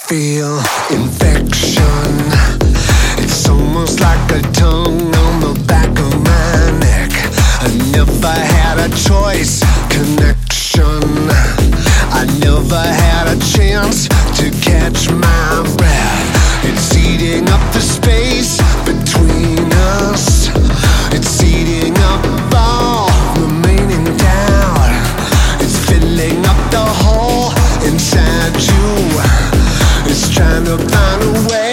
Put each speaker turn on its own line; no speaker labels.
feel infection. It's almost like a tongue on the back of my neck. I never had a choice, connection. I never had a chance to catch my breath. It's eating up the space between us. It's eating up all remaining doubt. It's filling up the hole inside you. It's trying to find a way